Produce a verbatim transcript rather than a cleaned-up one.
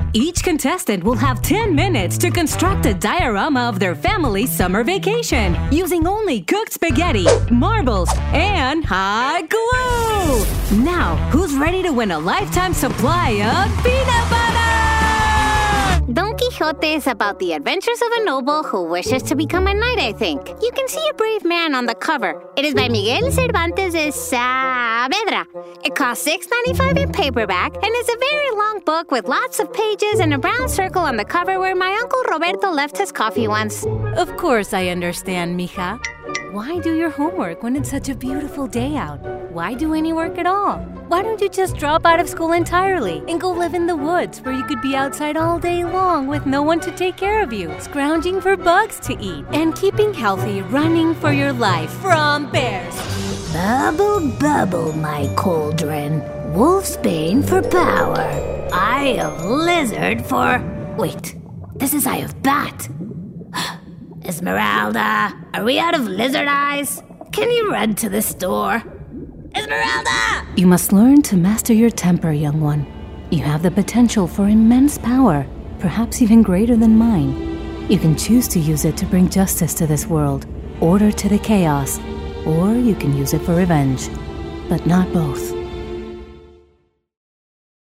Each contestant will have ten minutes to construct a diorama of their family's summer vacation using only cooked spaghetti, marbles, and hot glue. Now, who's ready to win a lifetime supply of peanut butter? Don Quixote is about the adventures of a noble who wishes to become a knight, I think. You can see a brave man on the cover. It is by Miguel Cervantes de Saavedra. It costs six dollars and ninety-five cents in paperback and is a very long book with lots of pages and a brown circle on the cover where my Uncle Roberto left his coffee once. Of course I understand, mija. Why do your homework when it's such a beautiful day out? Why do any work at all? Why don't you just drop out of school entirely and go live in the woods where you could be outside all day long with no one to take care of you, scrounging for bugs to eat, and keeping healthy, running for your life from bears? Bubble, bubble, my cauldron. Wolfsbane for power. Eye of lizard for... Wait, this is Eye of bat. Esmeralda, are we out of lizard eyes? Can you run to the store? Esmeralda! You must learn to master your temper, young one. You have the potential for immense power, perhaps even greater than mine. You can choose to use it to bring justice to this world, order to the chaos, or you can use it for revenge. But not both.